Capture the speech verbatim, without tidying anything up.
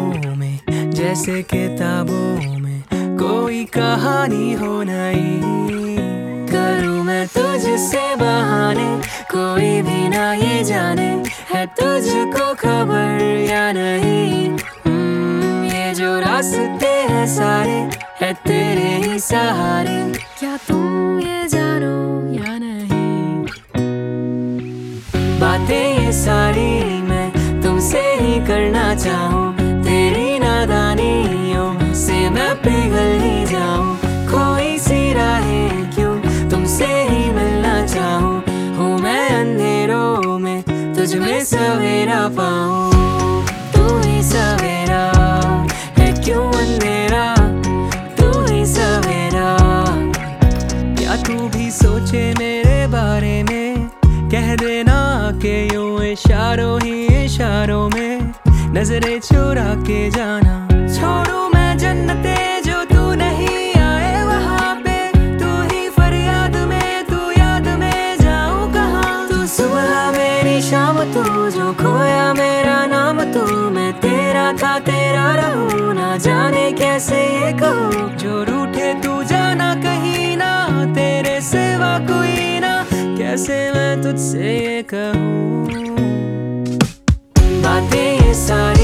ख्वाबों में, जैसे किताबों में कोई कहानी हो नई। करूँ मैं तुझसे बहाने, कोई भी ना ये जाने है तुझको खबर या नहीं। हम्म, ये जो रास्ते हैं सारे है तेरे ही सहारे, क्या तुम ये जानो या नहीं। बातें ये सारी मैं तुमसे ही करना चाहूँ, तेरी नादानियों से मैं पिघल ही जाऊँ। कोई सी राहें क्यों तुमसे ही मिलना चाहूँ, हूँ मैं अंधेरों में तुझ में सवेरा पाऊँ। तू ही सवेरा है क्यों अंधेरा, तू ही सवेरा। क्या तू भी सोचे मेरे बारे में, कह देना कि यूं इशारों ही इशारों में नजरें चुरा के जाना। छोड़ू मैं जन्नते जो तू नहीं आए वहाँ पे, तू ही फरियाद में तू याद में जाऊँ कहाँ। तू सुबह मेरी शाम तू जो खोया मेरा नाम तू, मैं तेरा था तेरा रहूँ ना जाने कैसे ये कहूँ। जो रूठे तू जाना कहीं ना, तेरे सिवा कोई ना, कैसे मैं तुझसे ये कहूँ। बातें ये सारी